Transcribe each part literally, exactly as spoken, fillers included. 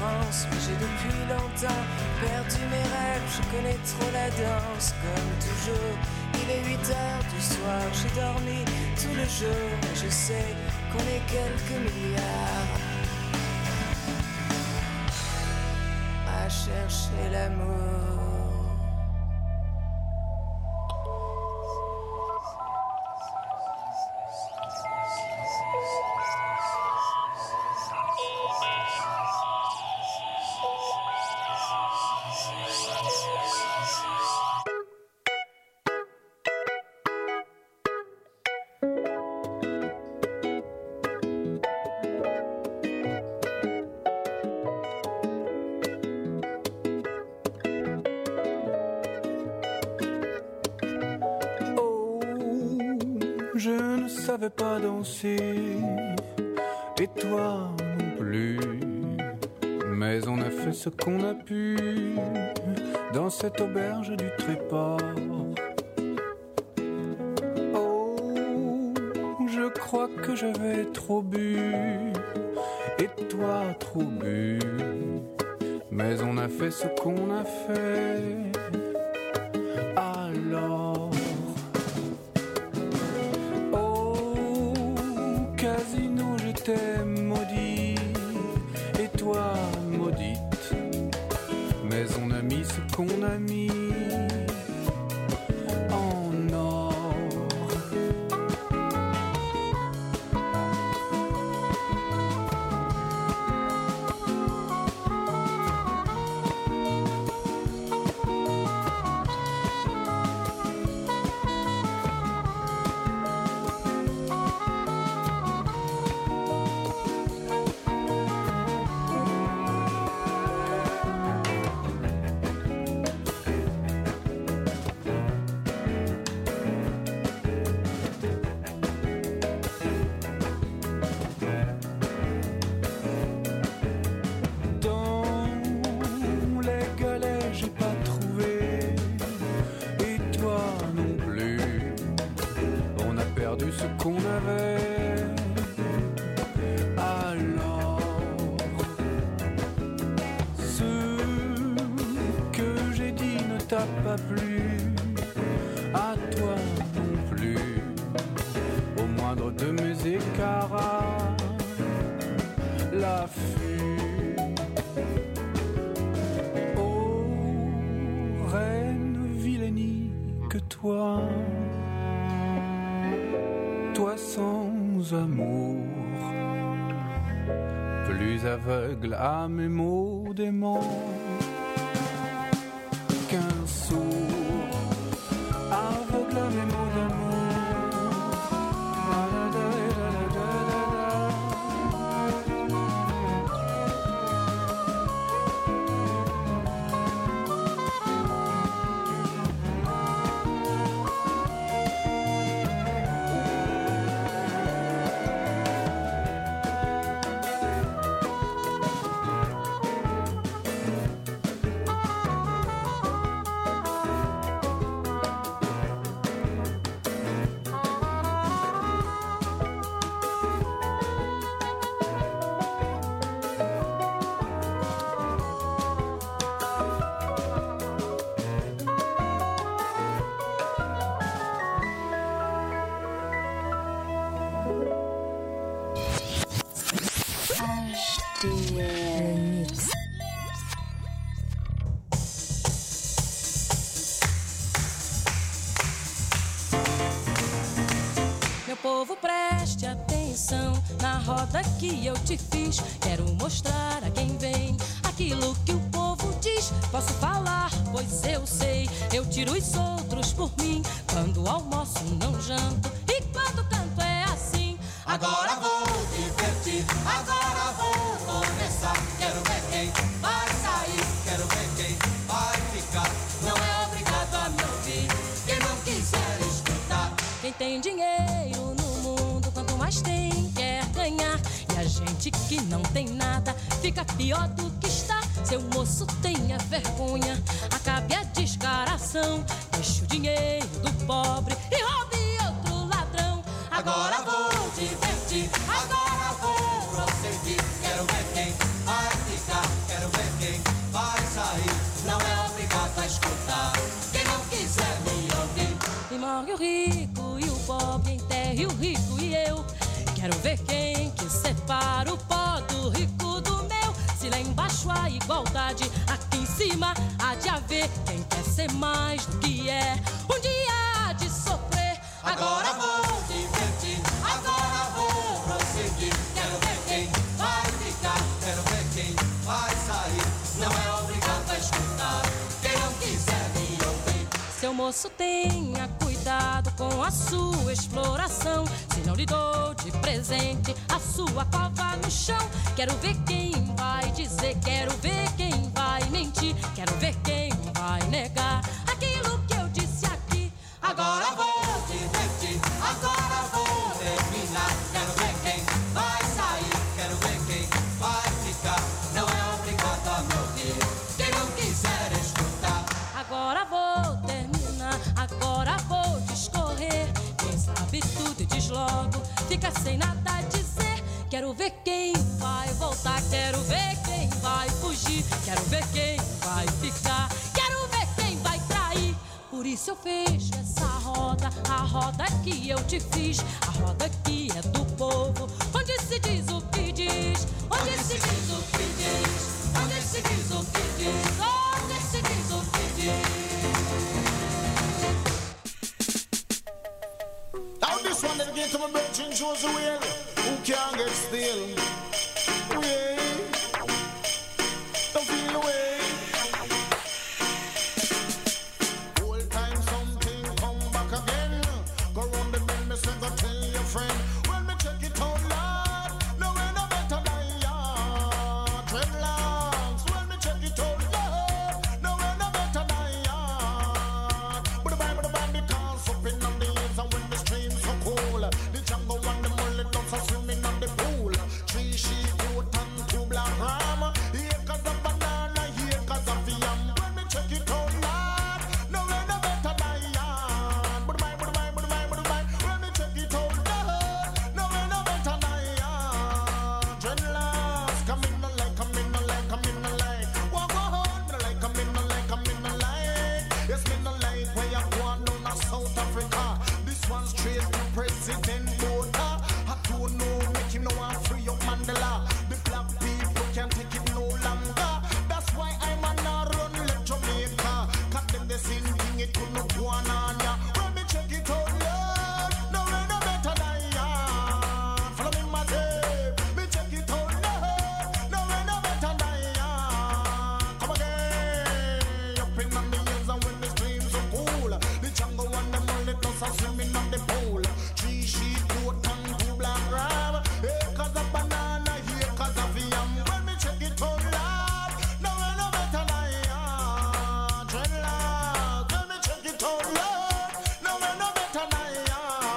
France, mais j'ai depuis longtemps perdu mes rêves. Je connais trop la danse, comme toujours. Il est huit heures du soir, j'ai dormi tout le jour. Et je sais qu'on est quelques milliards à chercher l'amour. Je savais pas danser, et toi non plus. Mais on a fait ce qu'on a pu dans cette auberge du Tréport. Oh, je crois que j'avais trop bu, et toi trop bu. Mais on a fait ce qu'on a fait. Alors casino, j'étais maudit, et toi maudite. Mais on a mis ce qu'on a mis en or. Qu'on avait alors ce que j'ai dit ne t'a pas plu, à toi non plus, au moindre de mes écarts, l'affût. Oh, reine vilaine que toi, toi sans amour, plus aveugle à mes mots d'aimant qu'un sourd, aveugle à mes mots d'amour. Povo, preste atenção na roda que eu te fiz. Quero mostrar a quem vem aquilo que o povo diz. Posso falar, pois eu sei. Eu tiro os outros por mim. Quando almoço não janto e quando canto é assim. Agora vou divertir, agora vou começar. Quero ver quem vai sair, quero ver quem vai ficar. Não é obrigado a me ouvir, quem não quiser escutar. Quem tem dinheiro no mundo, quanto mais tem, quer ganhar. E a gente que não tem nada, fica pior do que está. Seu moço, tenha vergonha, acabe a descaração. Deixe o dinheiro do pobre e roube outro ladrão. Agora vou divertir, agora vou prosseguir. Quero ver quem vai ficar, quero maior e o rico e o pobre em terra e o rico e eu. Quero ver quem que separa o pó do rico do meu. Se lá embaixo há igualdade, aqui em cima há de haver quem quer ser mais do que é. Um dia há de sofrer. Agora vou divertir, agora vou prosseguir. Quero ver quem vai ficar, quero ver quem vai sair. Não é obrigado a escutar quem não quiser me ouvir. Seu moço, tenha cuidado com a sua exploração. Se não lhe dou de presente a sua cova no chão. Quero ver quem vai dizer, quero ver quem vai mentir. Quero ver quem vai negar aquilo que eu disse aqui. Agora vou divertir, agora vou terminar. Quero ver quem vai sair, quero ver quem vai ficar. Não é obrigado a me ouvir quem não quiser escutar. Agora vou terminar, agora vou discorrer. Quem sabe tudo e diz logo, fica sem nada a dizer. Quero ver quem vai voltar, quero ver quem vai fugir. Quero ver quem vai ficar, quero ver quem vai trair. Por isso eu fecho essa roda, a roda que eu te fiz. A roda que é do povo, onde se diz o que diz. Onde se diz o que diz, onde se diz o que diz. Onde se diz o que diz. Now this one dedicated to my bitch and shows the way who can't get still. Yeah, don't feel the way. Whole time something come back again. Go round the bend, me say go tell your friend. When me check it out loud, no way no better than ya. Dreadlocks, when me check it out loud, no way no better than ya. But the Bible, the Bible, because up in on the hills and when the streams so cool, the jungle and the mullet dogs are swimming on the pool. Three sheep, goat and two black ram. Here cause of banana, here cause of yam. When me check it out loud, no way no better than ya. But the Bible, the Bible, the Bible, the Bible, when me check it out loud, no way no better than ya. Dreadlocks, come in no like, come in no like, come in no like. Walk on, me no like, come in no like, come in no like. Yes, me no like where you go on down to South Africa. This one straight to President Botha. I don't know, make him know I'm free up Mandela. The black people can't take it no longer. That's why I'm on a run, let Jamaica. Cut them the same thing, it could not go on on ya. When me check it out, Lord, no way no better than ya. Follow me, my tape. Me check it out, Lord, no way no better than ya. Come again, up in on the hills and when the streams so cool. The jungle and the mullet dogs are swimming on the pool. Three sheep, goat and two black ram. Here cause of banana, here cause of yam. When me check it out loud, no way no better than ya. Dreadlocks, when me check it out loud, no way no better than ya.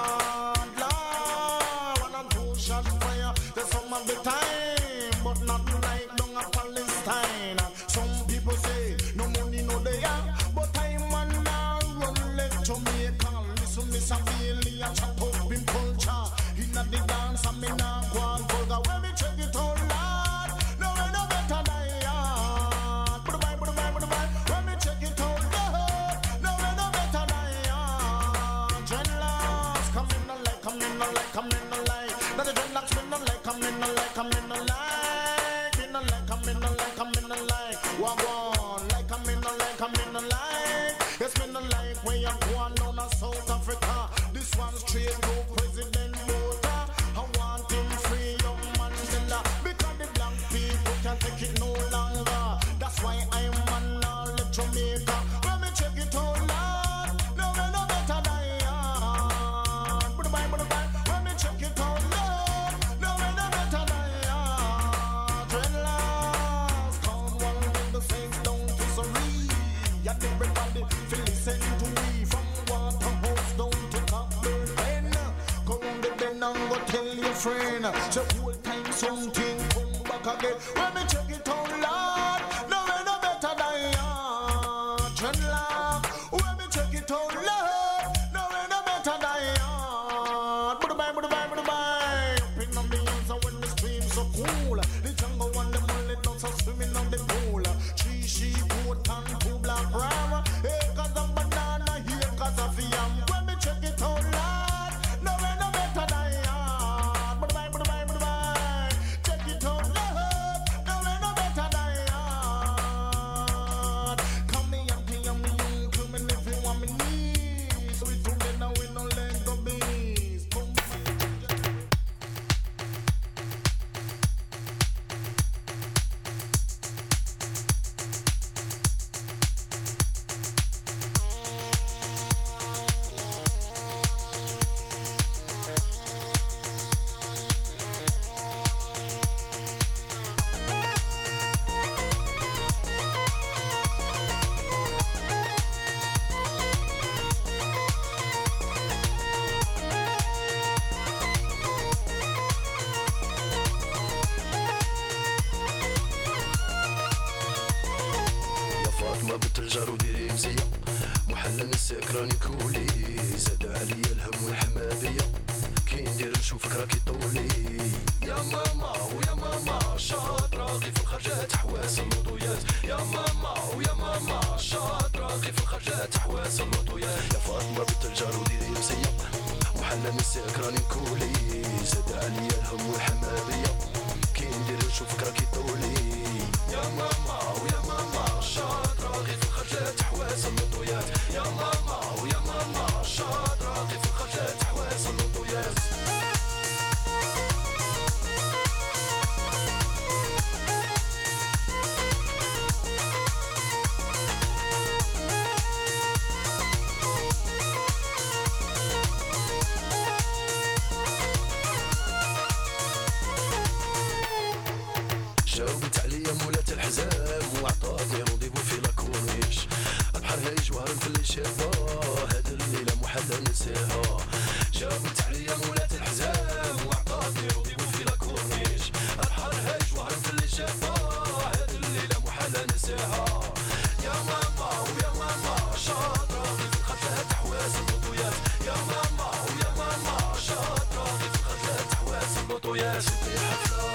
Lord, one and two shots fire, there's some of the time, but not like down a Palestine. Some people say no money no they are, but I'm on now run let Jamaica. Listen, Miss Amelie, I chop up in culture. Inna the dance, I'm in a one vulgar. When me check it out loud, no way no better than ya. Put the Bible, put the Bible, put the Bible. When me check it out loud, no way no better than ya. Dreadlocks, come in no like, come in no like, come in no like. Now the dreadlocks me no like, come in no like, come in no like. Me no like, come in no like, come in no like. Walk on, like, come in no like, come in no like. Yes, me no like when you go on down to South Africa. This one straight to President Botha. I want him free of Mandela because the black people can't take it no longer. That's why I'm on all of Jamaica. When me check it out loud, no way no better than ya. Put the Bible, put the Bible. When me check it out loud, no way no better than ya. Dreadlocks, come on with the saints down to Surrey. And everybody feel listen to me from Waterhouse down to Cockburn. Go round the bend and go tell your friend. So whole time something come back again. When me check it out loud, no way no better than ya. Dreadlock, when me check it out loud, no way no better than ya. Put the Bible, put the Bible, put the Bible. Up in on the hills and when the streams so cool. The jungle and the mullet dogs are swimming on the pool. Three sheep, goat and two black ram. Here cause of banana, here cause of yam. When me check وحل نساك راني كولي زاد عليا الهم والحمادية كي ندير نشوفك راكي طولي يا ماما ويا ماما شاطرة غي في الخرجات حواس الموضوعات يا ماما ويا ماما شاطرة غي في الخرجات حواس الموضوعات يا فاطمة بنت الجار وديري مسيا وحل نساك راني كولي زاد عليا الهم والحمادية كي ندير نشوفك راكي طولي يا ماما ويا ماما شاطرة غي في الخرجات حواس الموضوعات يا ماما ويا ماما شاطرة غي في الخرجات حواس الموضوعات جاوبت عليا مولات الحزام وعطاتني رونديفو في لاكورنيش البحر هاي جوهر في اللي شافها هاد الليلة محال ننساها جاوبت عليا مولات الحزام وعطاتني رونديفو في لاكورنيش البحر هاي جوهر في اللي شافها هاد الليلة محال ننساها يا ماما ويا ماما شاطرة في الخرجات حواس الموضوعات يا ماما ويا ماما شاطرة في الخرجات حواس الموضوعات في حفلة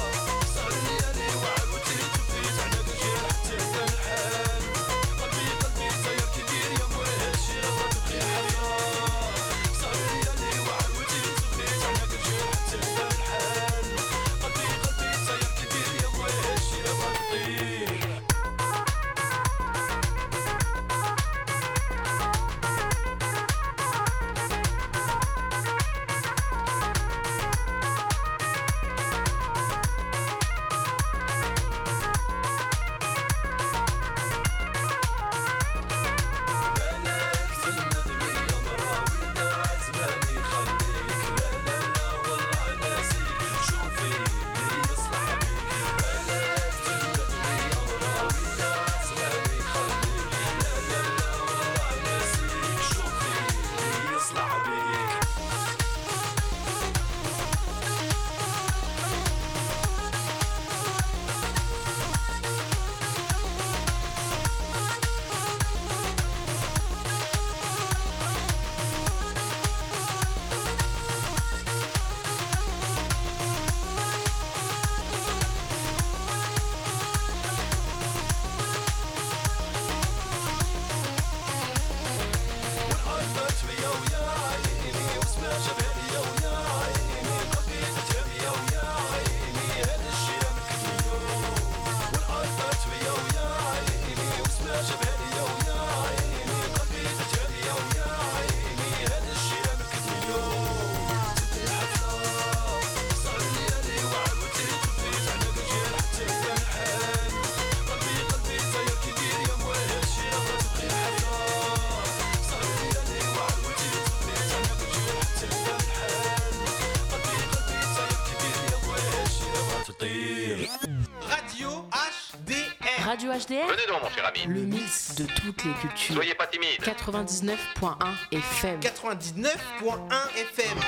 Radio H D R. Venez donc, mon cher ami. Le mix de toutes les cultures. Soyez pas timide. quatre-vingt-dix-neuf point un F M. quatre-vingt-dix-neuf point un F M.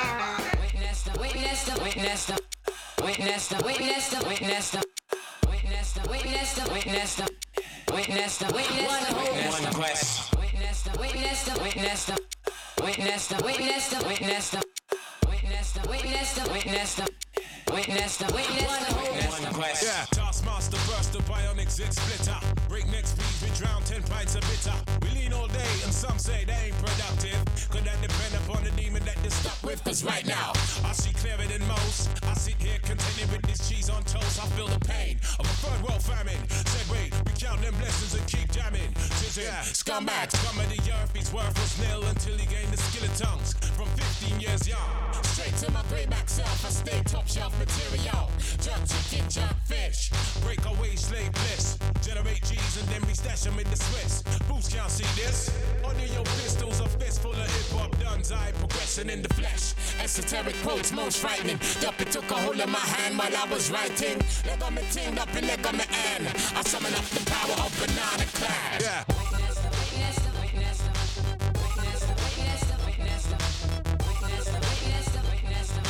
Witness the, witness the, witness the, witness the, witness the, witness the, witness the, witness the, witness the, witness the, witness the, witness the, quest. Witness the, witness the, witness the, witness the, witness the, witness the, witness the, witness the, witness the. Witness the, witness the, witness the quest. Yeah, Taskmaster burst the bionic zit splitter. Breakneck speeds, we drown ten pints of bitter. We lean all day and some say they ain't productive. Could that depend upon the demon that they stuck with? Cause right now, I see clearer than most. I sit here contented with this cheese on toast. I feel the pain of a third world famine. Said wait, we count them blessings and keep jamming. Says yeah, scumbag, scum of the earth, he's worthless nil until he gained the skill of tongues. From fifteen years young, straight to my playback self, I stay top shelf material. Jerk chicken, jerk fish. Break away slave bliss. Generate G's and then we stash them in the Swiss. Boost can't see this. Under your pistols, a fist full of hip hop duns. I progressing in the flesh. Esoteric quotes, most frightening. Duppy took a hold of my hand while I was writing. Leg on me ting, up and leg on me end. I summon up the power of Banana Clash. Yeah. Witness the, witness the, witness the, witness the, witness the, witness the, witness the, witness the, witness the.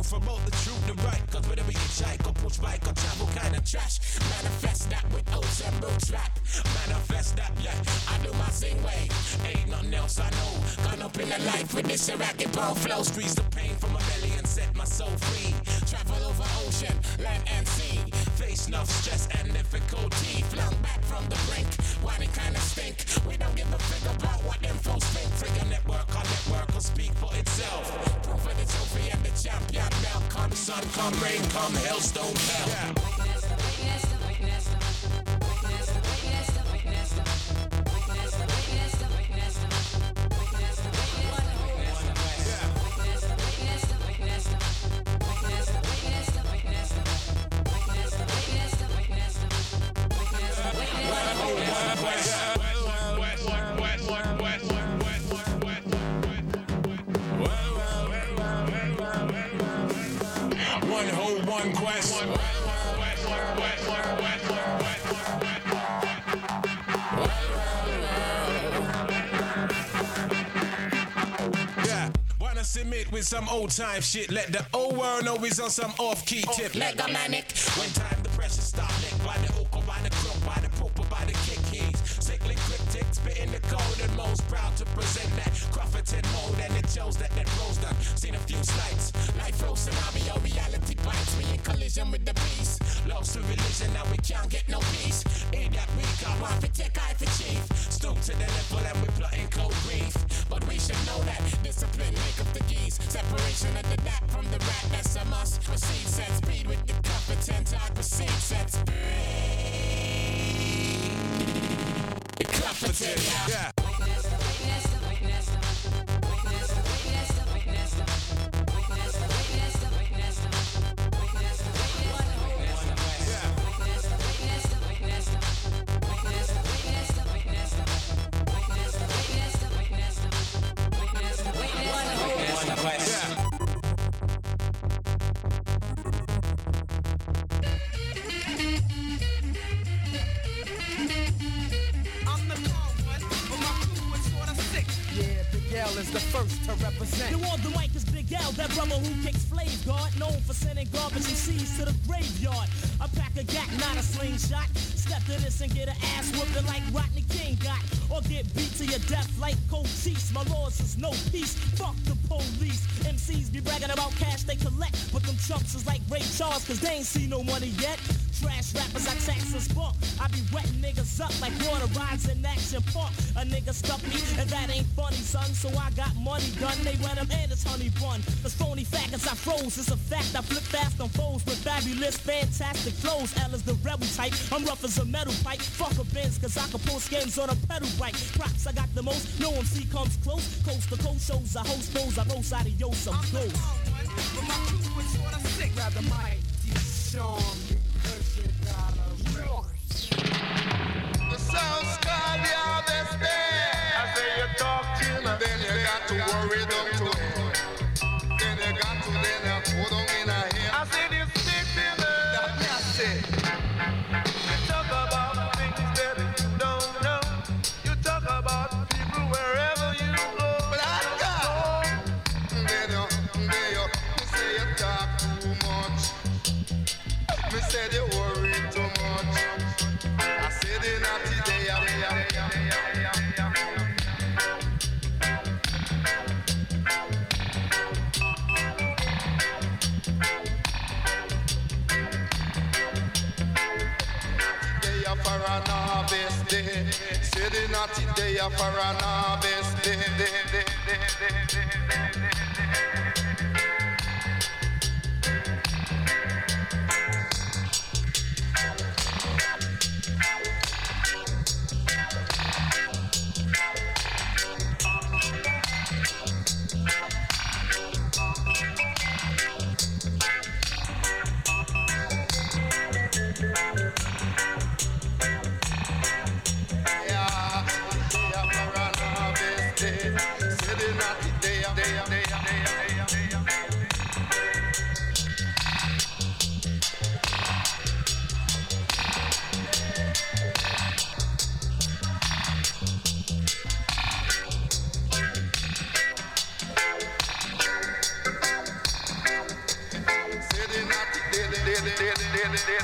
both promote the truth, the right. Cause whether we hitchhike or push bike or travel kind of trash, manifest that with oats and roots rap. Manifest that, yeah, I do my sing way. Ain't nothing else I know. Gone up in the life with this racket ball flow. Streets the pain from my belly and set my soul free. Travel over ocean, land and sea. Face enough stress and difficulty. Flung back from the brink, why they kinda stink. We don't give a fig about what them folks think. Trigger network, our network will speak for itself. Proof of the trophy and the champion belt. Come sun, come rain, come hailstone hell. Yeah. One whole one quest. Yeah, wanna submit with some old time shit. Let the old world know he's on some off key tip. Mega manic. When time the pressure stop, licked by the hook or by the crook, by the poop or by the kick keys. Sickly cryptic, spitting the code and most proud to present that Crofferton mode, and it shows that that rose done. Seen a few slights, life flow scenario, reality bites me in collision with the beast. Lost to religion, now we can't get no peace. In that week, I want to take eye for chief. Stoop to the level and we plotting cold grief. But we should know that discipline make up the geese. Separation of the dat from the rat, that's a must. Proceed, set speed with the Crofferton time. Proceed, set speed. The Crofferton, yeah. Is the first to represent. You on the mic is Big L, that brother who kicks flame guard, known for sending garbage and seeds to the graveyard. I pack a gat, not a slingshot. Step to this and get an ass whooping like Rodney King got, or get beat to your death like Cochise. My laws is no peace. Fuck the police. M Cs be bragging about cash they collect, but them chumps is like Ray Charles, cause they ain't see no money yet. Trash rappers I tax and spark. I be wetting niggas up like water rides in Action Park. A nigga stuck me, and that ain't funny, son. So I got money done. They wet him and it's honey bun. Those phony faggots I froze. It's a fact. I flip fast on foes with fabulous, fantastic flows. L is the rebel type. I'm rough as a metal pipe. Fuck a Benz, cause I can pull skins on a pedal bike. Props, I got the most. No M C comes close. Coast to coast shows. I host those. I roast out of yo some ghosts. But my crew is sorta sick. Grab the mic. Show 'em. The sound's called the harvest day. I say you talk to him, then you got to worry them too. Then you got to then you put them in a hand. I say this victim, that's it. You talk about things that you don't know. You talk about people wherever you go. But I got then you, then you, you say you talk too much. Me say you worry too much. I said it not today, yeah, yeah, yeah, yeah, yeah. Day for an harvest day. Said it not today, for an harvest day, day, day, day, day, day, day. Yeah, day for an harvest day. Said it not today, day, day.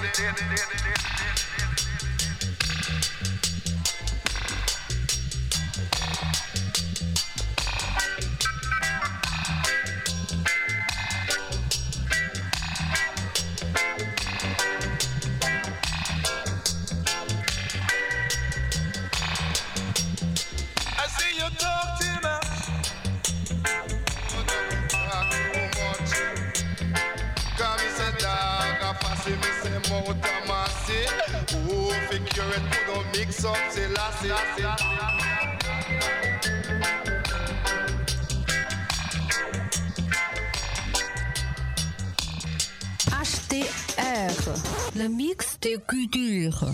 H T R, le mix des cultures.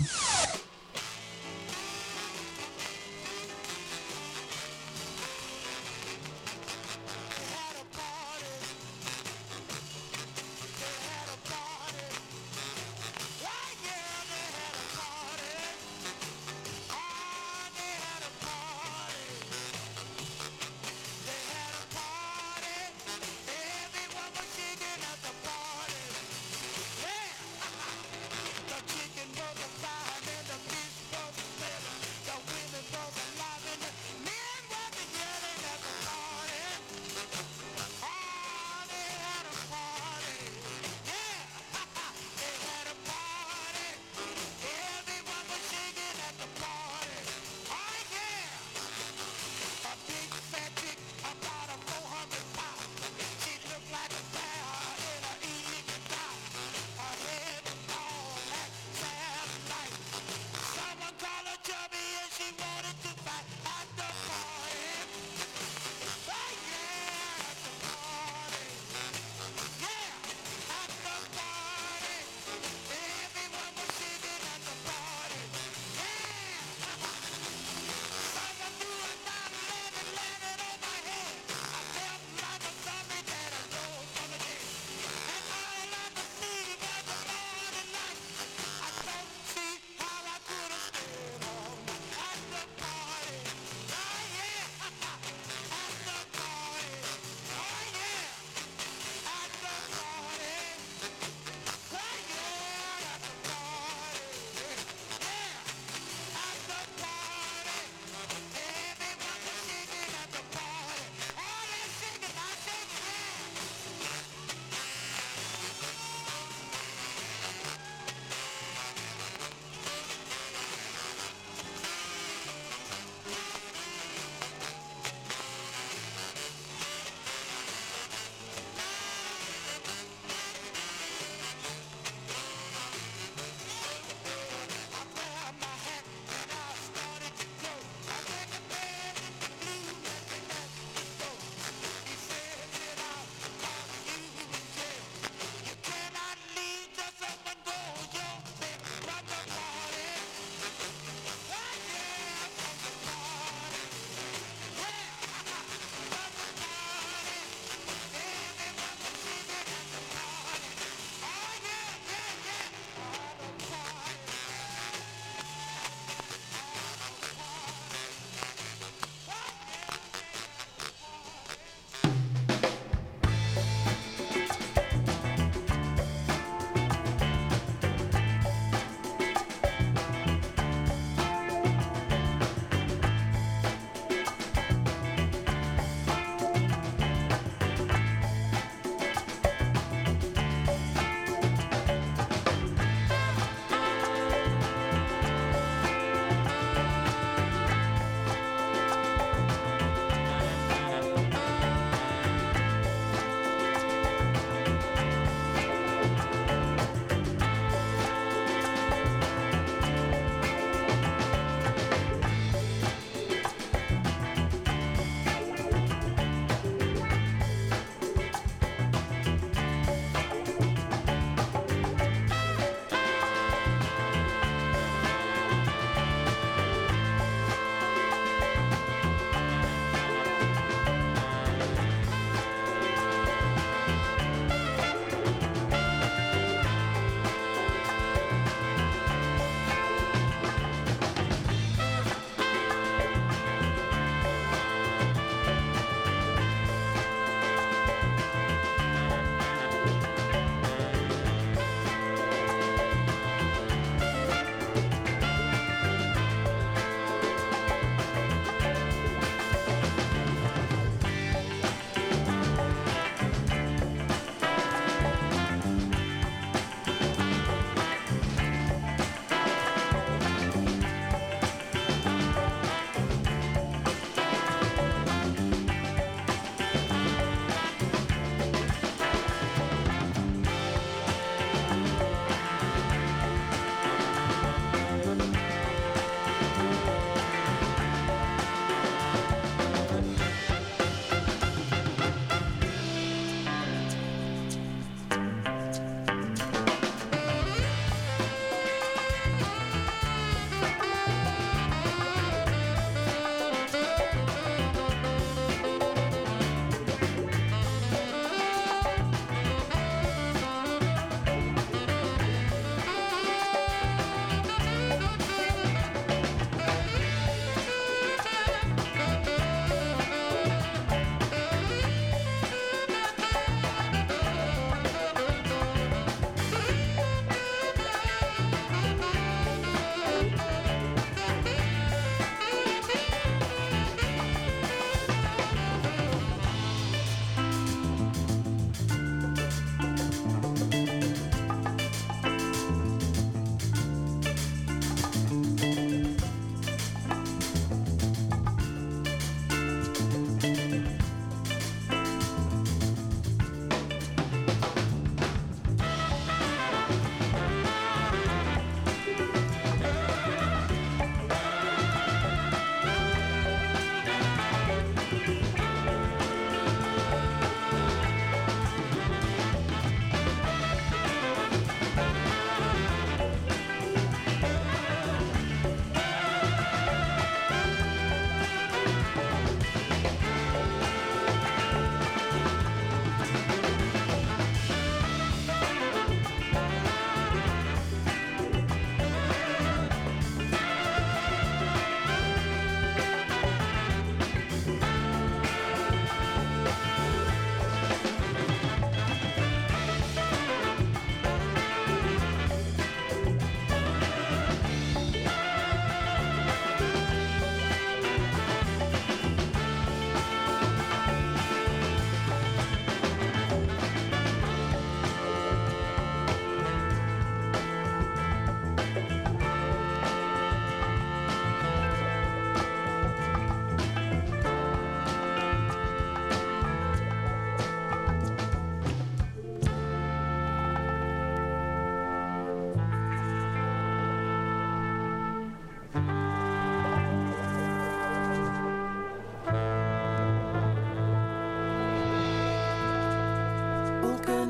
Chicken was a fire.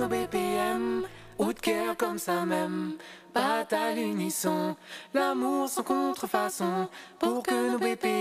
nos B P M, ou de guerre comme ça même, pas à l'unisson, l'amour sans contrefaçon, pour que